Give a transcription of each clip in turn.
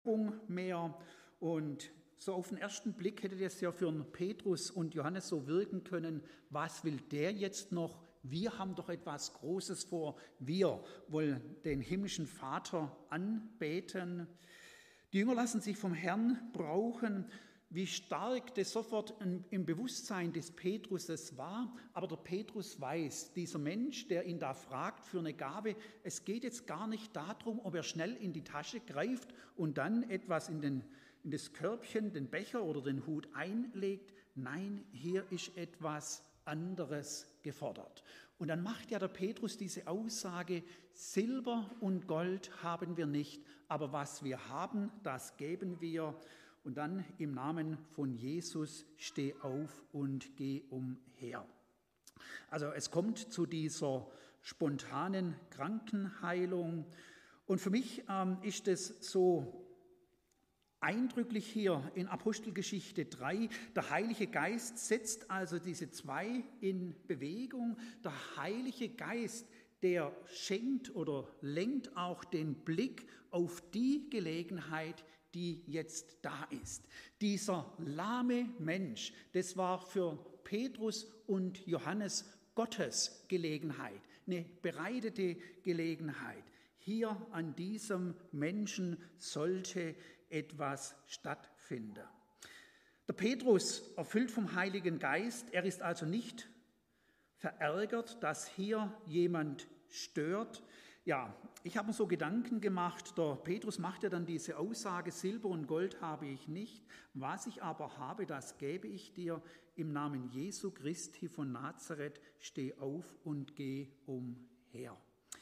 Übung mehr. Und so auf den ersten Blick hätte das ja für einen Petrus und Johannes so wirken können, was will der jetzt noch? Wir haben doch etwas Großes vor. Wir wollen den himmlischen Vater anbeten. Die Jünger lassen sich vom Herrn brauchen. Wie stark das sofort im Bewusstsein des Petruses war. Aber der Petrus weiß, dieser Mensch, der ihn da fragt für eine Gabe, es geht jetzt gar nicht darum, ob er schnell in die Tasche greift und dann etwas in das Körbchen, den Becher oder den Hut einlegt. Nein, hier ist etwas anderes gefordert. Und dann macht ja der Petrus diese Aussage, Silber und Gold haben wir nicht, aber was wir haben, das geben wir. Und dann im Namen von Jesus, steh auf und geh umher. Also es kommt zu dieser spontanen Krankenheilung. Und für mich ist es so eindrücklich hier in Apostelgeschichte 3. Der Heilige Geist setzt also diese zwei in Bewegung. Der Heilige Geist, der schenkt oder lenkt auch den Blick auf die Gelegenheit, die jetzt da ist. Dieser lahme Mensch, das war für Petrus und Johannes Gottes Gelegenheit, eine bereitete Gelegenheit. Hier an diesem Menschen sollte etwas stattfinden. Der Petrus, erfüllt vom Heiligen Geist, er ist also nicht verärgert, dass hier jemand stört. Ja, ich habe mir so Gedanken gemacht, der Petrus macht ja dann diese Aussage, Silber und Gold habe ich nicht, was ich aber habe, das gebe ich dir, im Namen Jesu Christi von Nazareth, steh auf und geh umher.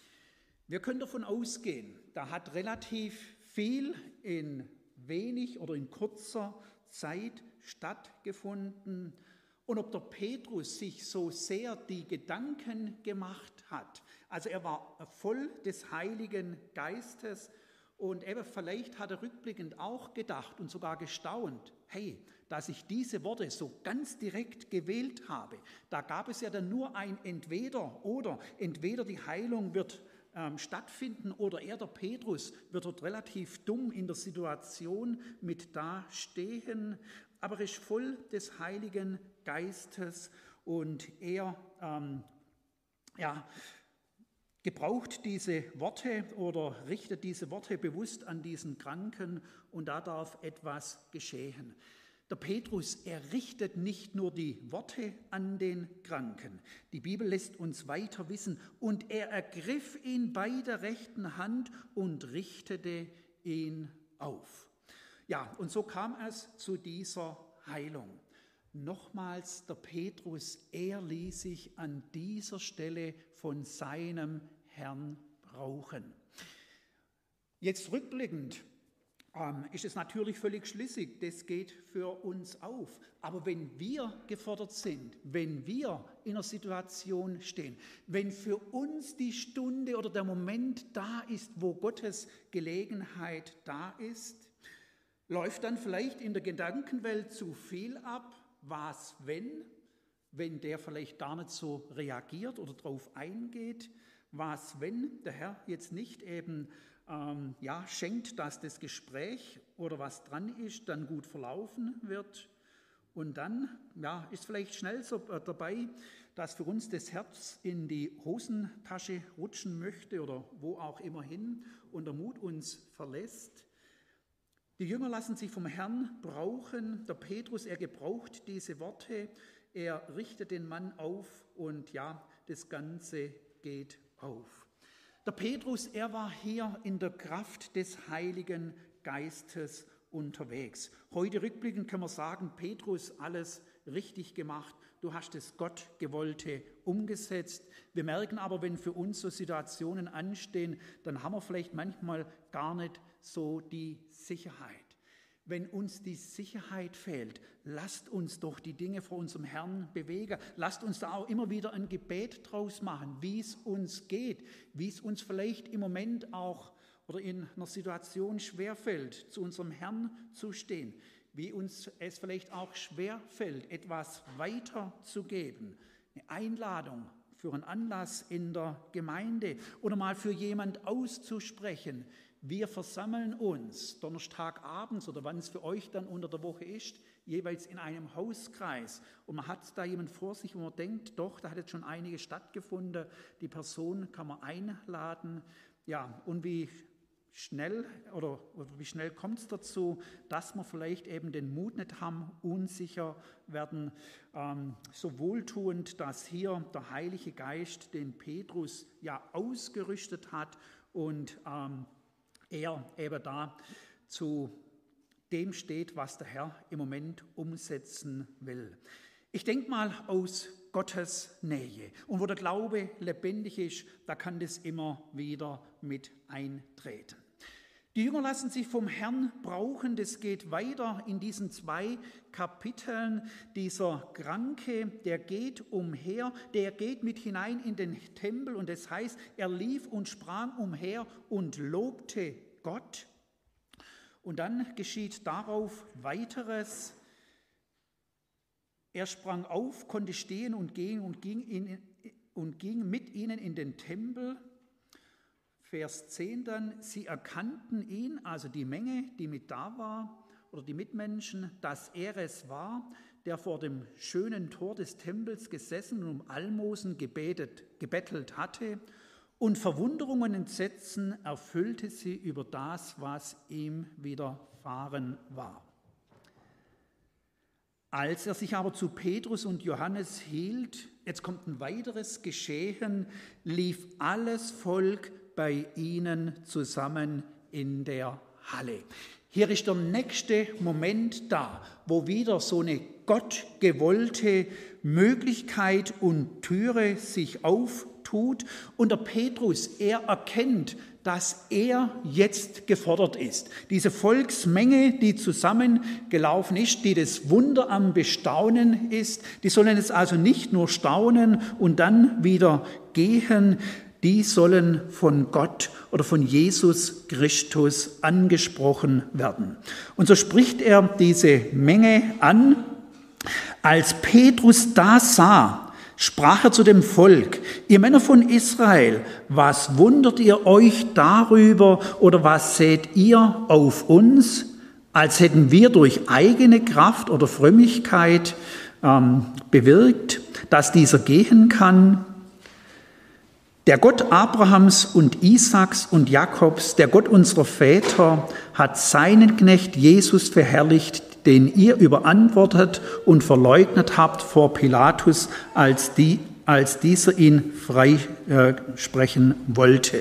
Wir können davon ausgehen, da hat relativ viel in wenig oder in kurzer Zeit stattgefunden. Und ob der Petrus sich so sehr die Gedanken gemacht hat, also er war voll des Heiligen Geistes und eben vielleicht hat er rückblickend auch gedacht und sogar gestaunt, hey, dass ich diese Worte so ganz direkt gewählt habe, da gab es ja dann nur ein Entweder oder, entweder die Heilung wird stattfinden oder er, der Petrus, wird dort relativ dumm in der Situation mit dastehen, aber er ist voll des Heiligen Geistes und er gebraucht diese Worte oder richtet diese Worte bewusst an diesen Kranken und da darf etwas geschehen. Der Petrus, er richtet nicht nur die Worte an den Kranken. Die Bibel lässt uns weiter wissen, und er ergriff ihn bei der rechten Hand und richtete ihn auf. Ja, und so kam es zu dieser Heilung. Nochmals, der Petrus, er ließ sich an dieser Stelle von seinem Herrn brauchen. Jetzt rückblickend ist es natürlich völlig schlüssig, das geht für uns auf. Aber wenn wir gefordert sind, wenn wir in einer Situation stehen, wenn für uns die Stunde oder der Moment da ist, wo Gottes Gelegenheit da ist, läuft dann vielleicht in der Gedankenwelt zu viel ab, was wenn der vielleicht gar nicht so reagiert oder darauf eingeht, was wenn der Herr jetzt nicht eben schenkt, dass das Gespräch oder was dran ist, dann gut verlaufen wird. Und dann ist vielleicht schnell so dabei, dass für uns das Herz in die Hosentasche rutschen möchte oder wo auch immer hin und der Mut uns verlässt. Die Jünger lassen sich vom Herrn brauchen. Der Petrus, er gebraucht diese Worte, er richtet den Mann auf und das Ganze geht auf. Der Petrus, er war hier in der Kraft des Heiligen Geistes unterwegs. Heute rückblickend können wir sagen, Petrus, alles richtig gemacht. Du hast das Gottgewollte umgesetzt. Wir merken aber, wenn für uns so Situationen anstehen, dann haben wir vielleicht manchmal gar nicht so die Sicherheit. Wenn uns die Sicherheit fehlt, lasst uns doch die Dinge vor unserem Herrn bewegen. Lasst uns da auch immer wieder ein Gebet draus machen, wie es uns geht, wie es uns vielleicht im Moment auch oder in einer Situation schwerfällt, zu unserem Herrn zu stehen, wie uns es vielleicht auch schwerfällt, etwas weiterzugeben, eine Einladung für einen Anlass in der Gemeinde oder mal für jemand auszusprechen, Wir versammeln uns Donnerstagabends oder wann es für euch dann unter der Woche ist, jeweils in einem Hauskreis. Und man hat da jemand vor sich, wo man denkt, doch, da hat jetzt schon einige stattgefunden. Die Person kann man einladen. Ja, und wie schnell kommt es dazu, dass wir vielleicht eben den Mut nicht haben, unsicher werden, so wohltuend, dass hier der Heilige Geist den Petrus ja ausgerüstet hat und er eben da zu dem steht, was der Herr im Moment umsetzen will. Ich denke mal aus Gottes Nähe. Und wo der Glaube lebendig ist, da kann das immer wieder mit eintreten. Die Jünger lassen sich vom Herrn brauchen. Das geht weiter in diesen 2 Kapiteln. Dieser Kranke, der geht umher, der geht mit hinein in den Tempel. Und das heißt, er lief und sprang umher und lobte Gott. Und dann geschieht darauf Weiteres. Er sprang auf, konnte stehen und gehen und ging mit ihnen in den Tempel. Vers 10 dann, sie erkannten ihn, also die Menge, die mit da war, oder die Mitmenschen, dass er es war, der vor dem schönen Tor des Tempels gesessen und um Almosen gebettelt hatte. Und Verwunderung und Entsetzen erfüllte sie über das, was ihm widerfahren war. Als er sich aber zu Petrus und Johannes hielt, jetzt kommt ein weiteres Geschehen, lief alles Volk bei ihnen zusammen in der Halle. Hier ist der nächste Moment da, wo wieder so eine gottgewollte Möglichkeit und Türe sich auftut. Und der Petrus, er erkennt, dass er jetzt gefordert ist. Diese Volksmenge, die zusammengelaufen ist, die das Wunder am Bestaunen ist, die sollen jetzt also nicht nur staunen und dann wieder gehen, die sollen von Gott oder von Jesus Christus angesprochen werden. Und so spricht er diese Menge an. Als Petrus das sah, sprach er zu dem Volk: Ihr Männer von Israel, was wundert ihr euch darüber oder was seht ihr auf uns, als hätten wir durch eigene Kraft oder Frömmigkeit bewirkt, dass dieser gehen kann? Der Gott Abrahams und Isaaks und Jakobs, der Gott unserer Väter, hat seinen Knecht Jesus verherrlicht, den ihr überantwortet und verleugnet habt vor Pilatus, als dieser ihn freisprechen wollte.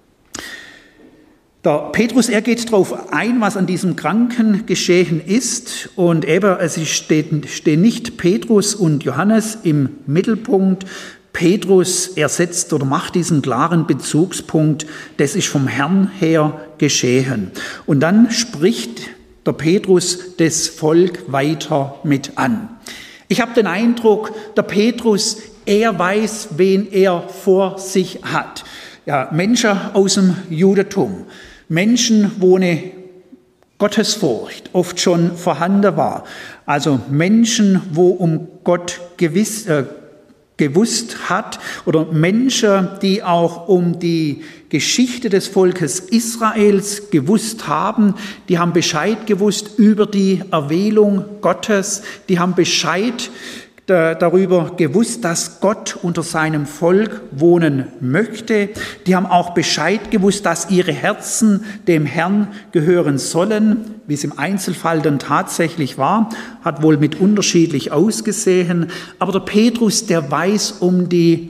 Der Petrus, er geht darauf ein, was an diesem Kranken geschehen ist. Und eben, es stehen nicht Petrus und Johannes im Mittelpunkt. Petrus ersetzt oder macht diesen klaren Bezugspunkt, das ist vom Herrn her geschehen. Und dann spricht der Petrus das Volk weiter mit an. Ich habe den Eindruck, der Petrus, er weiß, wen er vor sich hat. Ja, Menschen aus dem Judentum, Menschen, wo eine Gottesfurcht oft schon vorhanden war. Also Menschen, wo um Gott gewusst hat, oder Menschen, die auch um die Geschichte des Volkes Israels gewusst haben, die haben Bescheid gewusst über die Erwählung Gottes, die haben Bescheid darüber gewusst, dass Gott unter seinem Volk wohnen möchte. Die haben auch Bescheid gewusst, dass ihre Herzen dem Herrn gehören sollen, wie es im Einzelfall dann tatsächlich war, hat wohl mit unterschiedlich ausgesehen. Aber der Petrus, der weiß um die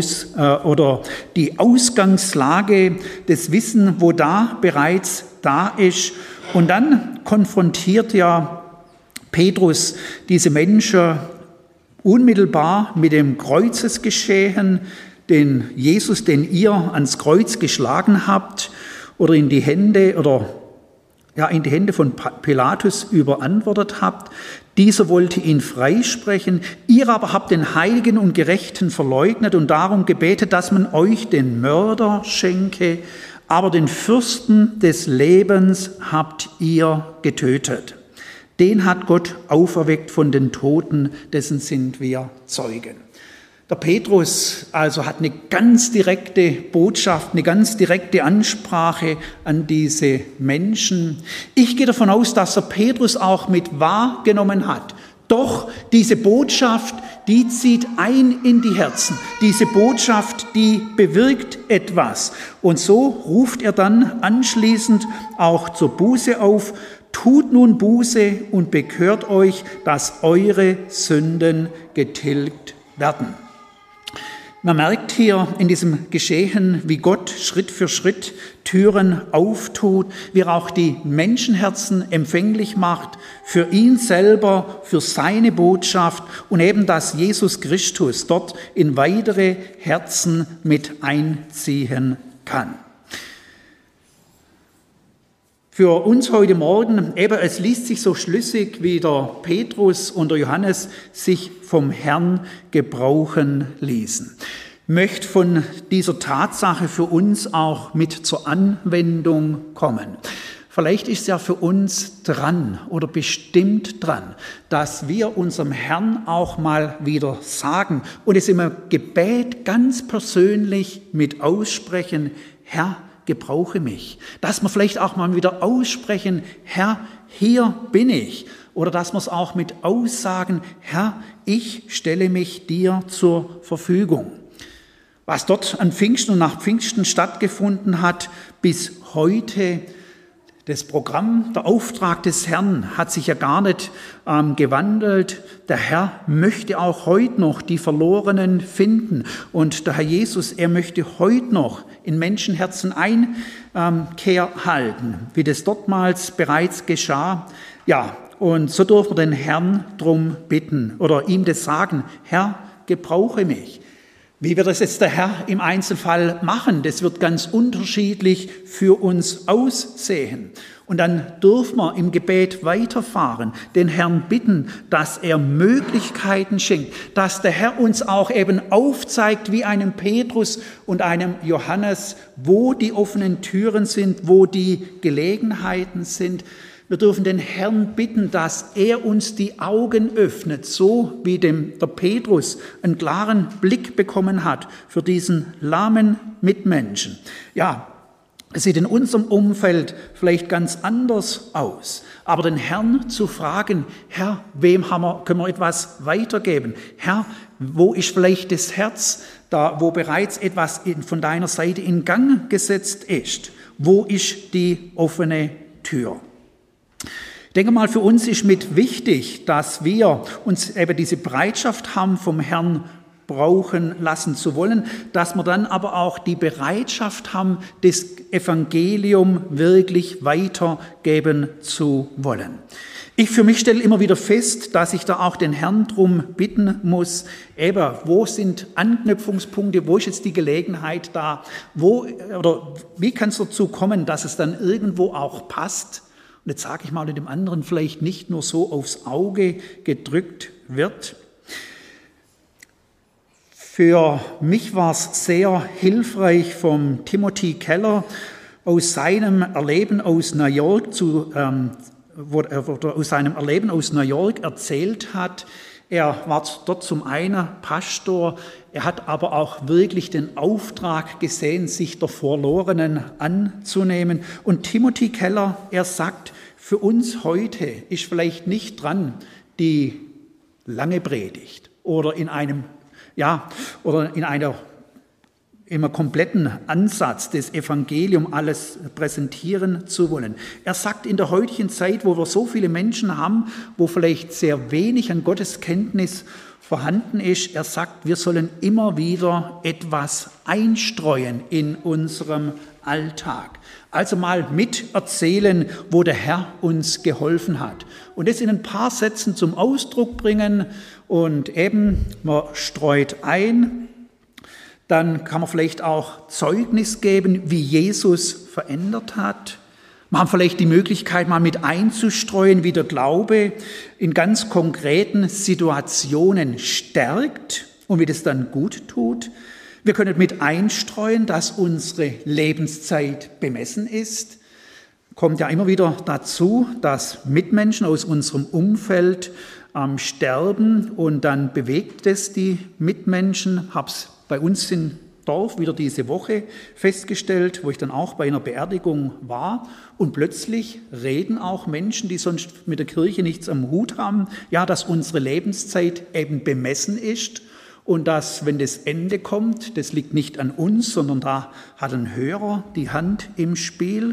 Ausgangslage, das Wissen, wo da bereits da ist. Und dann konfrontiert ja Petrus diese Menschen unmittelbar mit dem Kreuzesgeschehen, den Jesus, den ihr ans Kreuz geschlagen habt oder in die Hände von Pilatus überantwortet habt. Dieser wollte ihn freisprechen. Ihr aber habt den Heiligen und Gerechten verleugnet und darum gebetet, dass man euch den Mörder schenke, aber den Fürsten des Lebens habt ihr getötet. Den hat Gott auferweckt von den Toten, dessen sind wir Zeugen. Der Petrus also hat eine ganz direkte Botschaft, eine ganz direkte Ansprache an diese Menschen. Ich gehe davon aus, dass der Petrus auch mit wahrgenommen hat. Doch diese Botschaft, die zieht ein in die Herzen. Diese Botschaft, die bewirkt etwas. Und so ruft er dann anschließend auch zur Buße auf. Tut nun Buße und bekehrt euch, dass eure Sünden getilgt werden. Man merkt hier in diesem Geschehen, wie Gott Schritt für Schritt Türen auftut, wie er auch die Menschenherzen empfänglich macht für ihn selber, für seine Botschaft und eben, dass Jesus Christus dort in weitere Herzen mit einziehen kann. Für uns heute Morgen, eben es liest sich so schlüssig, wie der Petrus und der Johannes sich vom Herrn gebrauchen ließen. Ich möchte von dieser Tatsache für uns auch mit zur Anwendung kommen. Vielleicht ist es ja für uns dran oder bestimmt dran, dass wir unserem Herrn auch mal wieder sagen und es im Gebet ganz persönlich mit aussprechen, Herr, gebrauche mich. Dass wir vielleicht auch mal wieder aussprechen, Herr, hier bin ich. Oder dass wir es auch mit Aussagen, Herr, ich stelle mich dir zur Verfügung. Was dort an Pfingsten und nach Pfingsten stattgefunden hat, bis heute, das Programm, der Auftrag des Herrn hat sich ja gar nicht gewandelt. Der Herr möchte auch heute noch die Verlorenen finden. Und der Herr Jesus, er möchte heute noch in Menschenherzen Einkehr halten, wie das dortmals bereits geschah. Ja, und so dürfen wir den Herrn drum bitten oder ihm das sagen, Herr, gebrauche mich. Wie wird das jetzt der Herr im Einzelfall machen? Das wird ganz unterschiedlich für uns aussehen. Und dann dürfen wir im Gebet weiterfahren, den Herrn bitten, dass er Möglichkeiten schenkt, dass der Herr uns auch eben aufzeigt, wie einem Petrus und einem Johannes, wo die offenen Türen sind, wo die Gelegenheiten sind. Wir dürfen den Herrn bitten, dass er uns die Augen öffnet, so wie der Petrus einen klaren Blick bekommen hat für diesen lahmen Mitmenschen. Ja, es sieht in unserem Umfeld vielleicht ganz anders aus, aber den Herrn zu fragen, Herr, wem können wir etwas weitergeben? Herr, wo ist vielleicht das Herz, da wo bereits etwas von deiner Seite in Gang gesetzt ist? Wo ist die offene Tür? Ich denke mal, für uns ist mit wichtig, dass wir uns eben diese Bereitschaft haben, vom Herrn brauchen lassen zu wollen, dass wir dann aber auch die Bereitschaft haben, das Evangelium wirklich weitergeben zu wollen. Ich für mich stelle immer wieder fest, dass ich da auch den Herrn drum bitten muss, eben, wo sind Anknüpfungspunkte, wo ist jetzt die Gelegenheit da, wie kann es dazu kommen, dass es dann irgendwo auch passt? Und jetzt sage ich mal, dem anderen vielleicht nicht nur so aufs Auge gedrückt wird. Für mich war es sehr hilfreich vom Timothy Keller aus seinem Erleben aus New York, aus seinem Erleben aus New York erzählt hat. Er war dort zum einen Pastor, er hat aber auch wirklich den Auftrag gesehen, sich der Verlorenen anzunehmen. Und Timothy Keller, er sagt, für uns heute ist vielleicht nicht dran die lange Predigt oder in einem kompletten Ansatz des Evangelium alles präsentieren zu wollen. Er sagt, in der heutigen Zeit, wo wir so viele Menschen haben, wo vielleicht sehr wenig an Gottes Kenntnis vorhanden ist, er sagt, wir sollen immer wieder etwas einstreuen in unserem Alltag. Also mal miterzählen, wo der Herr uns geholfen hat. Und das in ein paar Sätzen zum Ausdruck bringen und eben, man streut ein. Dann kann man vielleicht auch Zeugnis geben, wie Jesus verändert hat. Wir haben vielleicht die Möglichkeit, mal mit einzustreuen, wie der Glaube in ganz konkreten Situationen stärkt und wie das dann gut tut. Wir können mit einstreuen, dass unsere Lebenszeit bemessen ist. Kommt ja immer wieder dazu, dass Mitmenschen aus unserem Umfeld am Sterben und dann bewegt es die Mitmenschen. Habe es bei uns im Dorf wieder diese Woche festgestellt, wo ich dann auch bei einer Beerdigung war. Und plötzlich reden auch Menschen, die sonst mit der Kirche nichts am Hut haben, ja, dass unsere Lebenszeit eben bemessen ist und dass, wenn das Ende kommt, das liegt nicht an uns, sondern da hat ein Hörer die Hand im Spiel.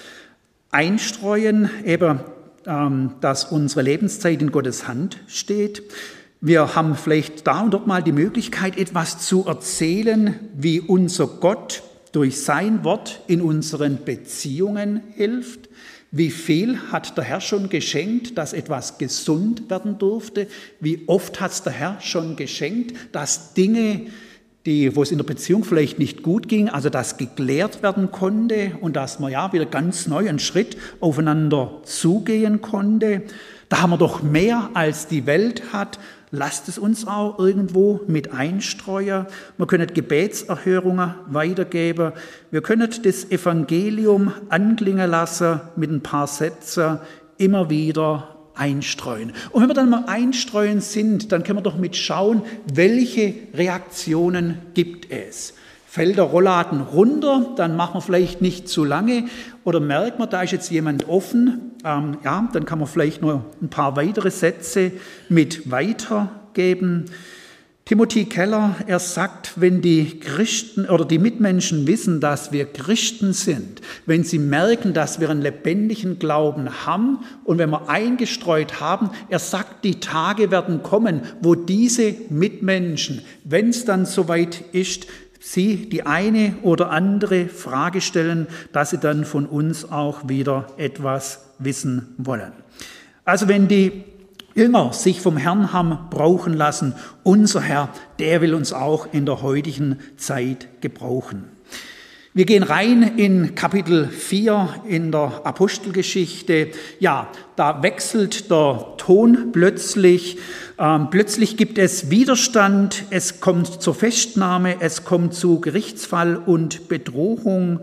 Einstreuen, eben, dass unsere Lebenszeit in Gottes Hand steht. Wir haben vielleicht da und dort mal die Möglichkeit, etwas zu erzählen, wie unser Gott durch sein Wort in unseren Beziehungen hilft. Wie viel hat der Herr schon geschenkt, dass etwas gesund werden durfte? Wie oft hat es der Herr schon geschenkt, dass Dinge, wo es in der Beziehung vielleicht nicht gut ging, also dass geklärt werden konnte und dass man ja wieder ganz neu einen Schritt aufeinander zugehen konnte? Da haben wir doch mehr, als die Welt hat. Lasst es uns auch irgendwo mit einstreuen. Wir können Gebetserhörungen weitergeben. Wir können das Evangelium anklingen lassen mit ein paar Sätzen, immer wieder einstreuen. Und wenn wir dann mal einstreuen sind, dann können wir doch mitschauen, welche Reaktionen gibt es. Fällt der Rollladen runter, dann machen wir vielleicht nicht zu lange. Oder merkt man, da ist jetzt jemand offen, dann kann man vielleicht noch ein paar weitere Sätze mit weitergeben. Timothy Keller, er sagt, wenn die Christen oder die Mitmenschen wissen, dass wir Christen sind, wenn sie merken, dass wir einen lebendigen Glauben haben und wenn wir eingestreut haben, er sagt, die Tage werden kommen, wo diese Mitmenschen, wenn es dann soweit ist, sie die eine oder andere Frage stellen, dass sie dann von uns auch wieder etwas wissen wollen. Also wenn die Jünger sich vom Herrn haben brauchen lassen, unser Herr, der will uns auch in der heutigen Zeit gebrauchen. Wir gehen rein in Kapitel 4 in der Apostelgeschichte. Ja, da wechselt der Ton plötzlich. Plötzlich gibt es Widerstand, es kommt zur Festnahme, es kommt zu Gerichtsfall und Bedrohung.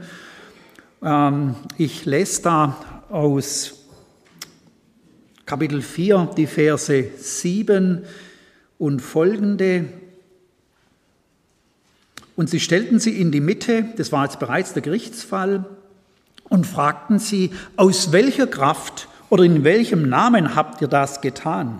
Ich lese da aus Kapitel 4 die Verse 7 und folgende. Und sie stellten sie in die Mitte, das war jetzt bereits der Gerichtsfall, und fragten sie, aus welcher Kraft oder in welchem Namen habt ihr das getan?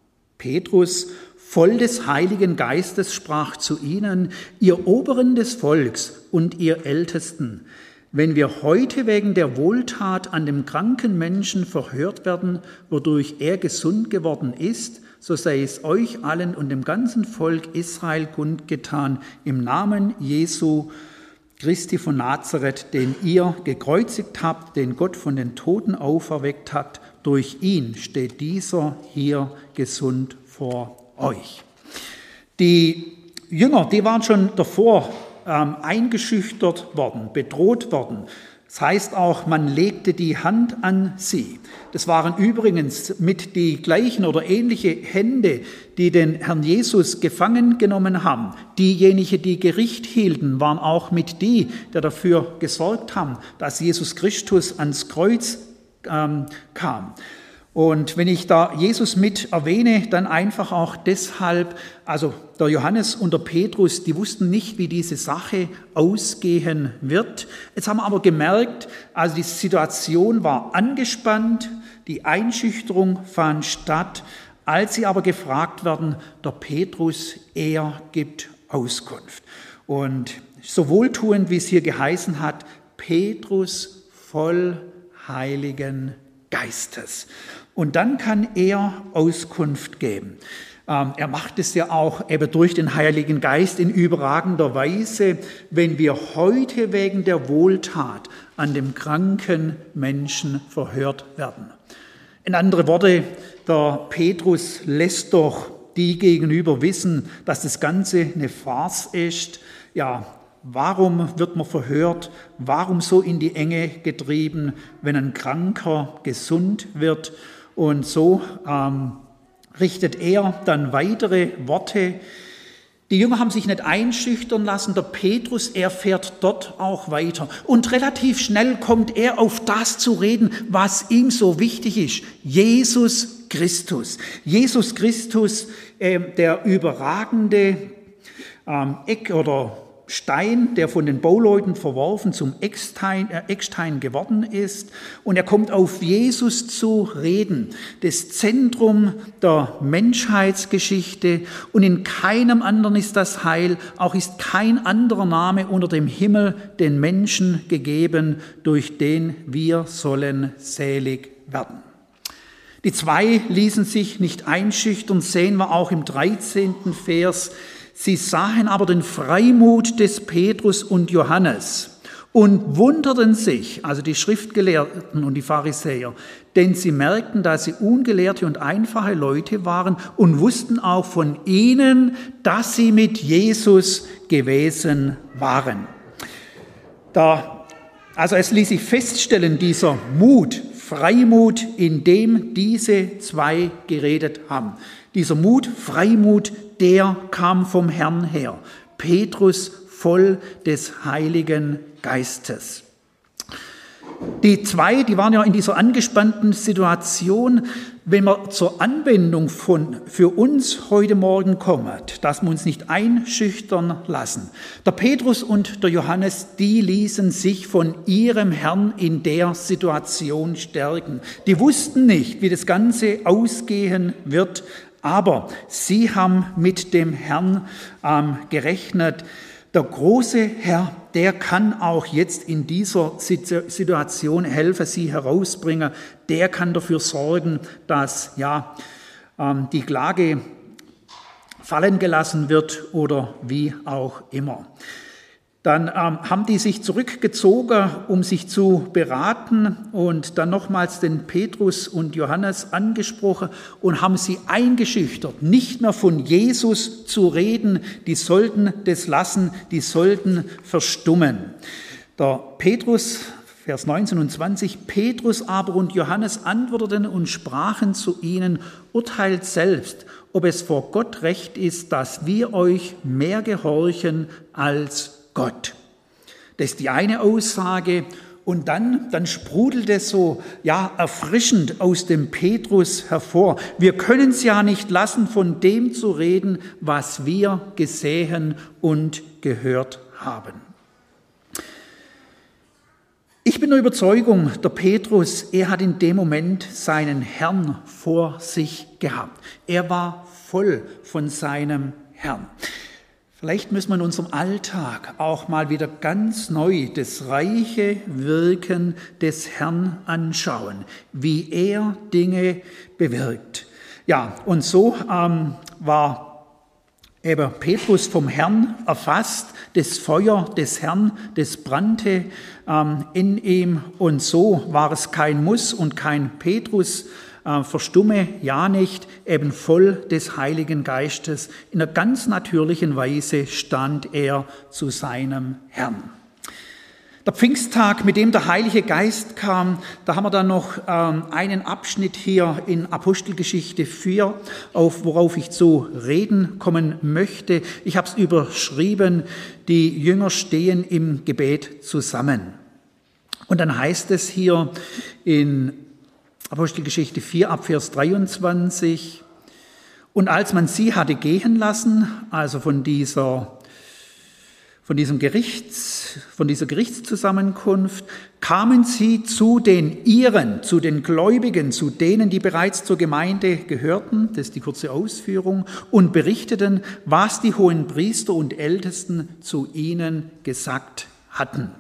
Petrus, voll des Heiligen Geistes, sprach zu ihnen, ihr Oberen des Volks und ihr Ältesten, wenn wir heute wegen der Wohltat an dem kranken Menschen verhört werden, wodurch er gesund geworden ist, so sei es euch allen und dem ganzen Volk Israel kundgetan, im Namen Jesu Christi von Nazareth, den ihr gekreuzigt habt, den Gott von den Toten auferweckt hat, durch ihn steht dieser hier gesund vor euch. Die Jünger, die waren schon davor eingeschüchtert worden, bedroht worden. Das heißt auch, man legte die Hand an sie. Das waren übrigens mit die gleichen oder ähnliche Hände, die den Herrn Jesus gefangen genommen haben. Diejenigen, die Gericht hielten, waren auch mit die dafür gesorgt haben, dass Jesus Christus ans Kreuz kam. Und wenn ich da Jesus mit erwähne, dann einfach auch deshalb, also der Johannes und der Petrus, die wussten nicht, wie diese Sache ausgehen wird. Jetzt haben wir aber gemerkt, also die Situation war angespannt, die Einschüchterung fand statt. Als sie aber gefragt werden, der Petrus, er gibt Auskunft. Und so wohltuend, wie es hier geheißen hat, Petrus voll Heiligen Geistes. Und dann kann er Auskunft geben. Er macht es ja auch eben durch den Heiligen Geist in überragender Weise, wenn wir heute wegen der Wohltat an dem kranken Menschen verhört werden. In andere Worte, der Petrus lässt doch die gegenüber wissen, dass das Ganze eine Farce ist. Ja, warum wird man verhört? Warum so in die Enge getrieben, wenn ein Kranker gesund wird? Und so richtet er dann weitere Worte. Die Jünger haben sich nicht einschüchtern lassen. Der Petrus, er fährt dort auch weiter. Und relativ schnell kommt er auf das zu reden, was ihm so wichtig ist. Jesus Christus. Jesus Christus, der überragende Eck oder Stein, der von den Bauleuten verworfen zum Eckstein geworden ist. Und er kommt auf Jesus zu reden, das Zentrum der Menschheitsgeschichte. Und in keinem anderen ist das Heil, auch ist kein anderer Name unter dem Himmel den Menschen gegeben, durch den wir sollen selig werden. Die zwei ließen sich nicht einschüchtern, sehen wir auch im 13. Vers. Sie sahen aber den Freimut des Petrus und Johannes und wunderten sich, also die Schriftgelehrten und die Pharisäer, denn sie merkten, dass sie ungelehrte und einfache Leute waren und wussten auch von ihnen, dass sie mit Jesus gewesen waren. Also es ließ sich feststellen, dieser Mut, Freimut, in dem diese zwei geredet haben. Dieser Mut, Freimut, der kam vom Herrn her. Petrus voll des Heiligen Geistes. Die zwei, die waren ja in dieser angespannten Situation, wenn wir zur Anwendung für uns heute Morgen kommen, dass wir uns nicht einschüchtern lassen. Der Petrus und der Johannes, die ließen sich von ihrem Herrn in der Situation stärken. Die wussten nicht, wie das Ganze ausgehen wird, aber sie haben mit dem Herrn gerechnet. Der große Herr, der kann auch jetzt in dieser Situation helfen, sie herausbringen. Der kann dafür sorgen, dass die Klage fallen gelassen wird oder wie auch immer. Dann haben die sich zurückgezogen, um sich zu beraten und dann nochmals den Petrus und Johannes angesprochen und haben sie eingeschüchtert, nicht mehr von Jesus zu reden. Die sollten das lassen, die sollten verstummen. Der Petrus, Vers 19 und 20, Petrus aber und Johannes antworteten und sprachen zu ihnen, urteilt selbst, ob es vor Gott recht ist, dass wir euch mehr gehorchen als Gott. Das ist die eine Aussage. Und dann sprudelt es so erfrischend aus dem Petrus hervor. Wir können es ja nicht lassen, von dem zu reden, was wir gesehen und gehört haben. Ich bin der Überzeugung, der Petrus, er hat in dem Moment seinen Herrn vor sich gehabt. Er war voll von seinem Herrn. Vielleicht müssen wir in unserem Alltag auch mal wieder ganz neu das reiche Wirken des Herrn anschauen, wie er Dinge bewirkt. Ja, und so war eben Petrus vom Herrn erfasst, das Feuer des Herrn, das brannte in ihm und so war es kein Muss und kein Petrus, verstumme ja nicht, eben voll des Heiligen Geistes. In einer ganz natürlichen Weise stand er zu seinem Herrn. Der Pfingsttag, mit dem der Heilige Geist kam, da haben wir dann noch einen Abschnitt hier in Apostelgeschichte 4, worauf ich zu reden kommen möchte. Ich habe es überschrieben, die Jünger stehen im Gebet zusammen. Und dann heißt es hier in Apostelgeschichte 4 ab Vers 23, und als man sie hatte gehen lassen, also von dieser Gerichtszusammenkunft, kamen sie zu den Ihren, zu den Gläubigen, zu denen, die bereits zur Gemeinde gehörten, das ist die kurze Ausführung, und berichteten, was die hohen Priester und Ältesten zu ihnen gesagt hatten.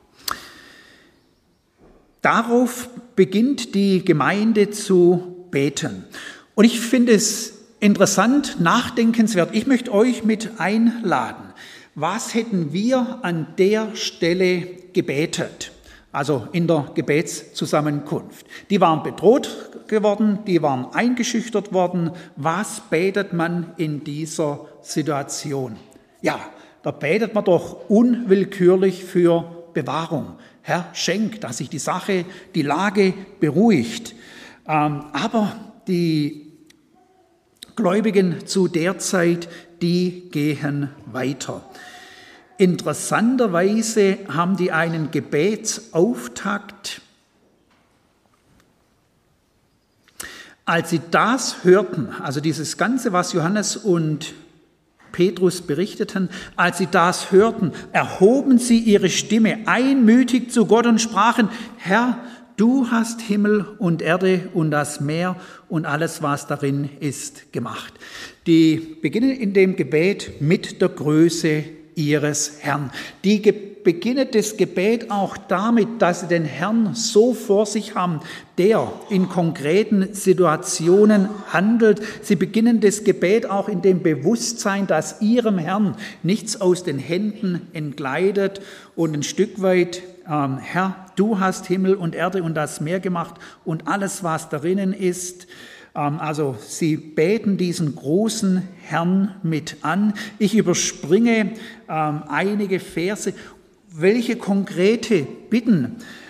Darauf beginnt die Gemeinde zu beten. Und ich finde es interessant, nachdenkenswert. Ich möchte euch mit einladen. Was hätten wir an der Stelle gebetet? Also in der Gebetszusammenkunft. Die waren bedroht geworden, die waren eingeschüchtert worden. Was betet man in dieser Situation? Ja, da betet man doch unwillkürlich für Bewahrung. Herr, schenk, dass sich die Lage beruhigt. Aber die Gläubigen zu der Zeit, die gehen weiter. Interessanterweise haben die einen Gebetsauftakt. Als sie das hörten, also dieses Ganze, was Johannes und Petrus berichteten, als sie das hörten, erhoben sie ihre Stimme einmütig zu Gott und sprachen: Herr, du hast Himmel und Erde und das Meer und alles, was darin ist, gemacht. Die beginnen in dem Gebet mit der Größe ihres Herrn. Die beginnen das Gebet auch damit, dass sie den Herrn so vor sich haben, der in konkreten Situationen handelt. Sie beginnen das Gebet auch in dem Bewusstsein, dass ihrem Herrn nichts aus den Händen entgleitet und ein Stück weit: Herr, du hast Himmel und Erde und das Meer gemacht und alles, was darinnen ist. Also sie beten diesen großen Herrn mit an. Ich überspringe einige Verse. Welche konkrete Bitten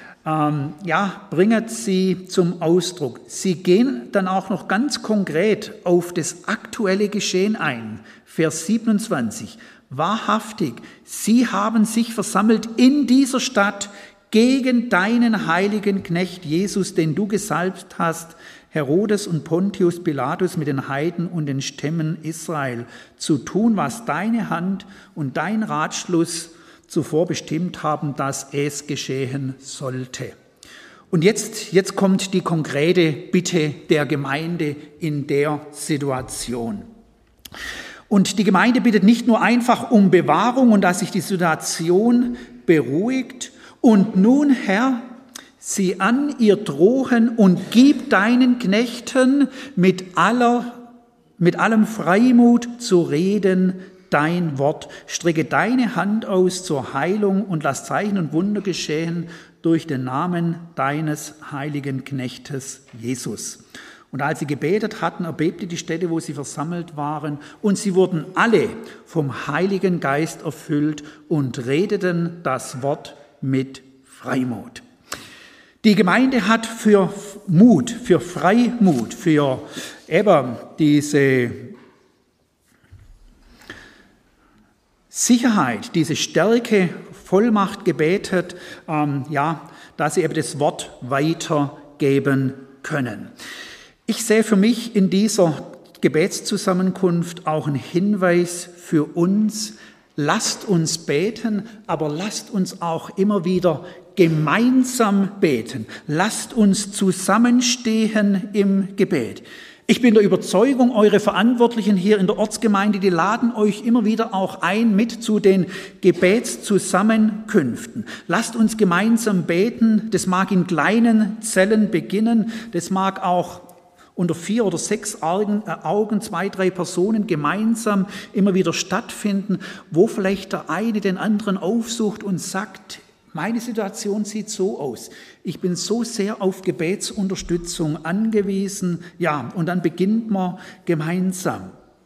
bringen sie zum Ausdruck? Sie gehen dann auch noch ganz konkret auf das aktuelle Geschehen ein. Vers 27. Wahrhaftig, sie haben sich versammelt in dieser Stadt gegen deinen heiligen Knecht Jesus, den du gesalbt hast, Herodes und Pontius Pilatus mit den Heiden und den Stämmen Israel, zu tun, was deine Hand und dein Ratschluss zuvor bestimmt haben, dass es geschehen sollte. Und jetzt kommt die konkrete Bitte der Gemeinde in der Situation. Und die Gemeinde bittet nicht nur einfach um Bewahrung und dass sich die Situation beruhigt. Und nun, Herr, sieh an ihr Drohen und gib deinen Knechten mit allem Freimut zu reden dein Wort. Strecke deine Hand aus zur Heilung und lass Zeichen und Wunder geschehen durch den Namen deines heiligen Knechtes Jesus. Und als sie gebetet hatten, erbebte die Stätte, wo sie versammelt waren, und sie wurden alle vom Heiligen Geist erfüllt und redeten das Wort mit Freimut. Die Gemeinde hat für Mut, für Freimut, für eben diese Sicherheit, diese Stärke, Vollmacht gebetet, dass sie eben das Wort weitergeben können. Ich sehe für mich in dieser Gebetszusammenkunft auch einen Hinweis für uns: Lasst uns beten, aber lasst uns auch immer wieder gemeinsam beten. Lasst uns zusammenstehen im Gebet. Ich bin der Überzeugung, eure Verantwortlichen hier in der Ortsgemeinde, die laden euch immer wieder auch ein mit zu den Gebetszusammenkünften. Lasst uns gemeinsam beten. Das mag in kleinen Zellen beginnen. Das mag auch unter 4 oder 6 Augen, 2, 3 Personen gemeinsam immer wieder stattfinden, wo vielleicht der eine den anderen aufsucht und sagt: Meine Situation sieht so aus. Ich bin so sehr auf Gebetsunterstützung angewiesen. Ja, und dann beginnt man gemeinsam.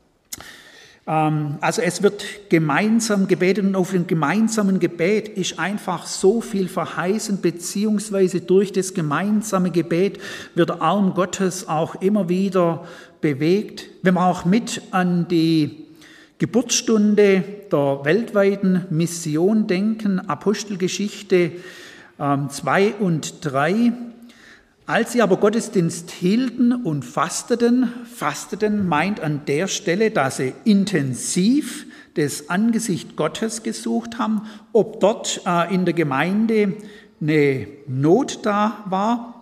Also es wird gemeinsam gebetet und auf dem gemeinsamen Gebet ist einfach so viel verheißen, beziehungsweise durch das gemeinsame Gebet wird der Arm Gottes auch immer wieder bewegt. Wenn wir auch mit an die Geburtsstunde der weltweiten Mission denken, Apostelgeschichte 2 und 3. Als sie aber Gottesdienst hielten und fasteten meint an der Stelle, dass sie intensiv das Angesicht Gottes gesucht haben, ob dort in der Gemeinde eine Not da war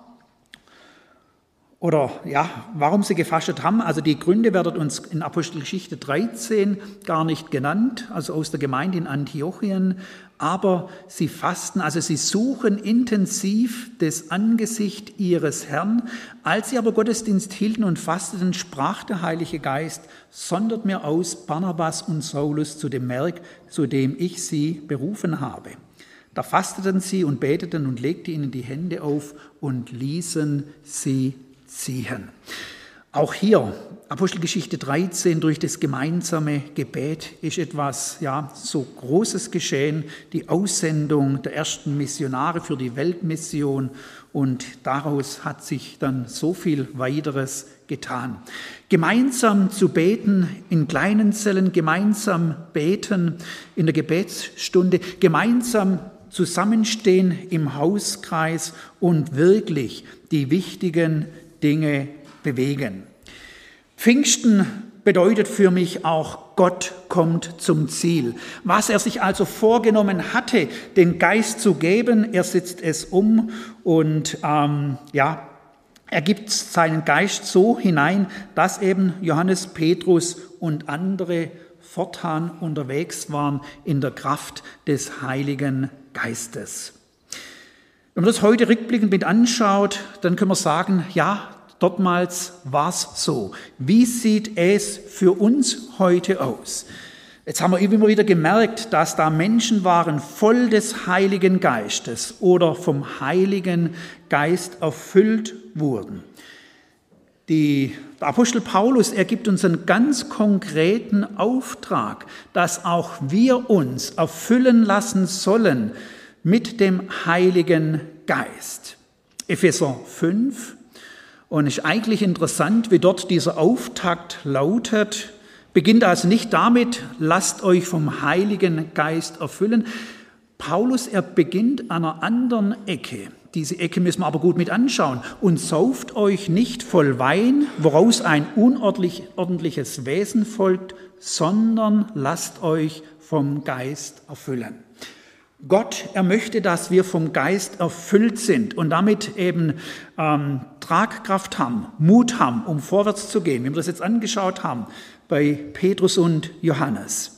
oder warum sie gefastet haben. Also die Gründe werden uns in Apostelgeschichte 13 gar nicht genannt, also aus der Gemeinde in Antiochien. Aber sie fasten, also sie suchen intensiv das Angesicht ihres Herrn. Als sie aber Gottesdienst hielten und fasteten, sprach der Heilige Geist: Sondert mir aus Barnabas und Saulus zu dem Werk, zu dem ich sie berufen habe. Da fasteten sie und beteten und legten ihnen die Hände auf und ließen sie ziehen. Auch hier, Apostelgeschichte 13, durch das gemeinsame Gebet ist etwas so Großes geschehen, die Aussendung der ersten Missionare für die Weltmission, und daraus hat sich dann so viel weiteres getan. Gemeinsam zu beten in kleinen Zellen, gemeinsam beten in der Gebetsstunde, gemeinsam zusammenstehen im Hauskreis und wirklich die wichtigen Dinge bewegen. Pfingsten bedeutet für mich auch, Gott kommt zum Ziel. Was er sich also vorgenommen hatte, den Geist zu geben, er setzt es um und er gibt seinen Geist so hinein, dass eben Johannes, Petrus und andere fortan unterwegs waren in der Kraft des Heiligen Geistes. Wenn man das heute rückblickend mit anschaut, dann können wir sagen, ja, dortmals war es so. Wie sieht es für uns heute aus? Jetzt haben wir immer wieder gemerkt, dass da Menschen waren voll des Heiligen Geistes oder vom Heiligen Geist erfüllt wurden. Der Apostel Paulus, er gibt uns einen ganz konkreten Auftrag, dass auch wir uns erfüllen lassen sollen mit dem Heiligen Geist. Epheser 5. Und es ist eigentlich interessant, wie dort dieser Auftakt lautet. Beginnt also nicht damit, lasst euch vom Heiligen Geist erfüllen. Paulus, er beginnt an einer anderen Ecke. Diese Ecke müssen wir aber gut mit anschauen. Und sauft euch nicht voll Wein, woraus ein unordentliches Wesen folgt, sondern lasst euch vom Geist erfüllen. Gott, er möchte, dass wir vom Geist erfüllt sind und damit eben Tragkraft haben, Mut haben, um vorwärts zu gehen, wie wir das jetzt angeschaut haben bei Petrus und Johannes.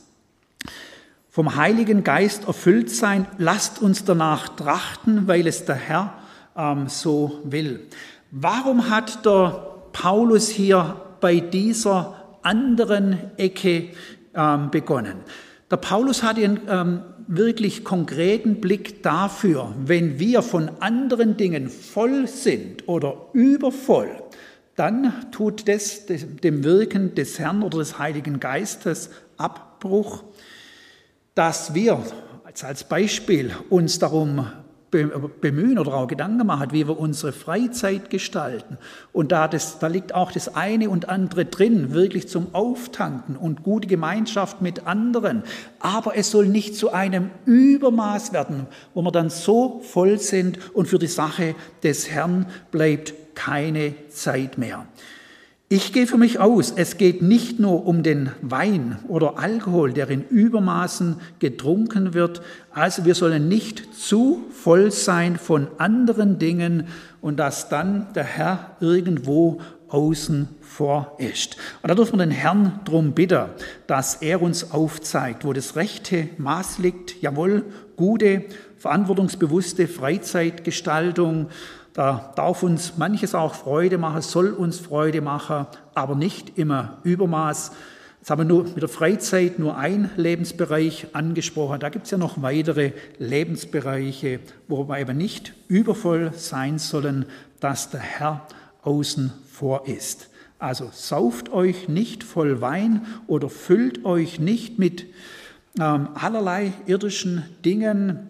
Vom Heiligen Geist erfüllt sein, lasst uns danach trachten, weil es der Herr so will. Warum hat der Paulus hier bei dieser anderen Ecke begonnen? Der Paulus hat einen wirklich konkreten Blick dafür, wenn wir von anderen Dingen voll sind oder übervoll, dann tut das dem Wirken des Herrn oder des Heiligen Geistes Abbruch, dass wir als Beispiel uns darum bemühen oder auch Gedanken machen, wie wir unsere Freizeit gestalten. Und da liegt auch das eine und andere drin, wirklich zum Auftanken und gute Gemeinschaft mit anderen. Aber es soll nicht zu einem Übermaß werden, wo wir dann so voll sind und für die Sache des Herrn bleibt keine Zeit mehr. Ich gehe für mich aus, es geht nicht nur um den Wein oder Alkohol, der in Übermaßen getrunken wird. Also wir sollen nicht zu voll sein von anderen Dingen und dass dann der Herr irgendwo außen vor ist. Und da dürfen wir den Herrn darum bitten, dass er uns aufzeigt, wo das rechte Maß liegt. Jawohl, gute, verantwortungsbewusste Freizeitgestaltung. Da darf uns manches auch Freude machen, soll uns Freude machen, aber nicht immer Übermaß. Jetzt haben wir nur mit der Freizeit nur einen Lebensbereich angesprochen. Da gibt es ja noch weitere Lebensbereiche, wo wir eben nicht übervoll sein sollen, dass der Herr außen vor ist. Also sauft euch nicht voll Wein oder füllt euch nicht mit allerlei irdischen Dingen,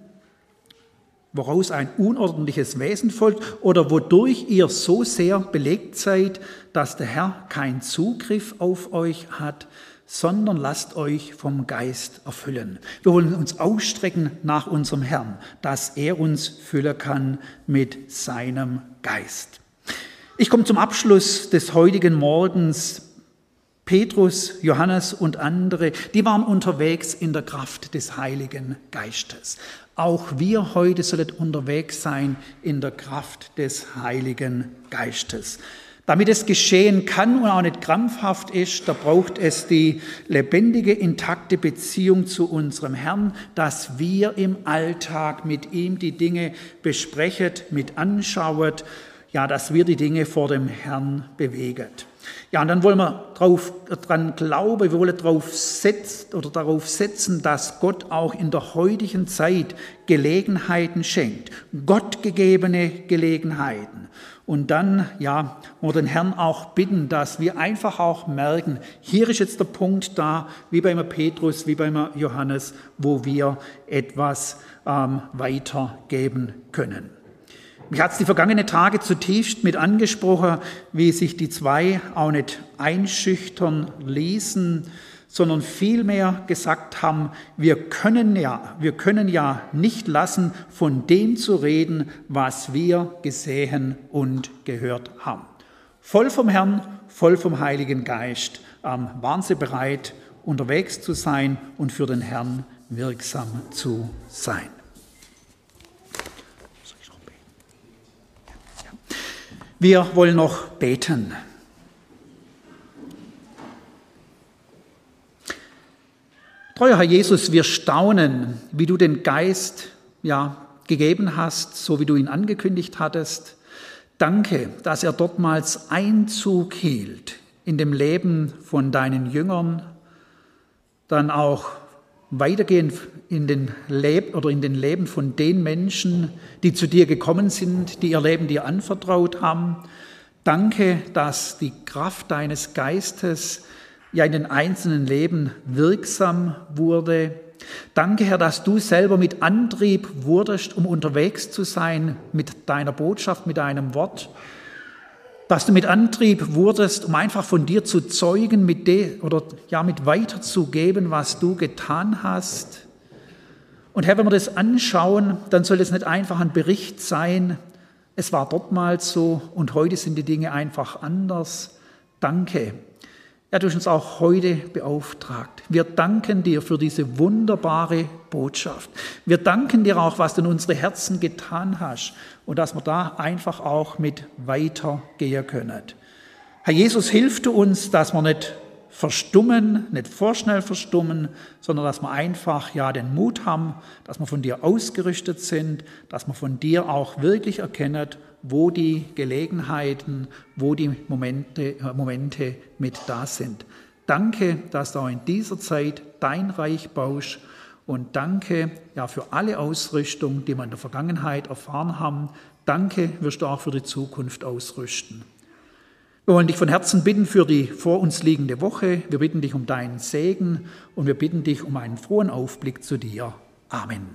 woraus ein unordentliches Wesen folgt oder wodurch ihr so sehr belegt seid, dass der Herr keinen Zugriff auf euch hat, sondern lasst euch vom Geist erfüllen. Wir wollen uns ausstrecken nach unserem Herrn, dass er uns füllen kann mit seinem Geist. Ich komme zum Abschluss des heutigen Morgens. Petrus, Johannes und andere, die waren unterwegs in der Kraft des Heiligen Geistes. Auch wir heute sollen unterwegs sein in der Kraft des Heiligen Geistes. Damit es geschehen kann und auch nicht krampfhaft ist, da braucht es die lebendige, intakte Beziehung zu unserem Herrn, dass wir im Alltag mit ihm die Dinge besprechen, mit anschauen, ja, dass wir die Dinge vor dem Herrn bewegen. Ja, und dann wollen wir dran glauben, wir wollen darauf setzen, dass Gott auch in der heutigen Zeit Gelegenheiten schenkt, gottgegebene Gelegenheiten. Und dann, ja, wollen wir den Herrn auch bitten, dass wir einfach auch merken, hier ist jetzt der Punkt da, wie beim Petrus, wie beim Johannes, wo wir etwas weitergeben können. Mich hat es die vergangenen Tage zutiefst mit angesprochen, wie sich die zwei auch nicht einschüchtern ließen, sondern vielmehr gesagt haben, wir können ja nicht lassen, von dem zu reden, was wir gesehen und gehört haben. Voll vom Herrn, voll vom Heiligen Geist waren sie bereit, unterwegs zu sein und für den Herrn wirksam zu sein. Wir wollen noch beten. Treuer Herr Jesus, wir staunen, wie du den Geist gegeben hast, so wie du ihn angekündigt hattest. Danke, dass er dortmals Einzug hielt in dem Leben von deinen Jüngern, dann auch weitergehend in den Leben von den Menschen, die zu dir gekommen sind, die ihr Leben dir anvertraut haben. Danke, dass die Kraft deines Geistes ja in den einzelnen Leben wirksam wurde. Danke, Herr, dass du selber mit Antrieb wurdest, um unterwegs zu sein mit deiner Botschaft, mit deinem Wort. Dass du mit Antrieb wurdest, um einfach von dir zu zeugen, mit weiterzugeben, was du getan hast. Und Herr, wenn wir das anschauen, dann soll es nicht einfach ein Bericht sein, es war dortmals so und heute sind die Dinge einfach anders. Danke. Ja, du hast uns auch heute beauftragt. Wir danken dir für diese wunderbare Botschaft. Wir danken dir auch, was du in unsere Herzen getan hast und dass wir da einfach auch mit weitergehen können. Herr Jesus, hilf du uns, dass wir nicht verstummen, nicht vorschnell verstummen, sondern dass wir einfach den Mut haben, dass wir von dir ausgerüstet sind, dass wir von dir auch wirklich erkennen, wo die Gelegenheiten, wo die Momente mit da sind. Danke, dass du auch in dieser Zeit dein Reich baust und danke für alle Ausrüstung, die wir in der Vergangenheit erfahren haben. Danke, wirst du auch für die Zukunft ausrüsten. Wir wollen dich von Herzen bitten für die vor uns liegende Woche. Wir bitten dich um deinen Segen und wir bitten dich um einen frohen Aufblick zu dir. Amen.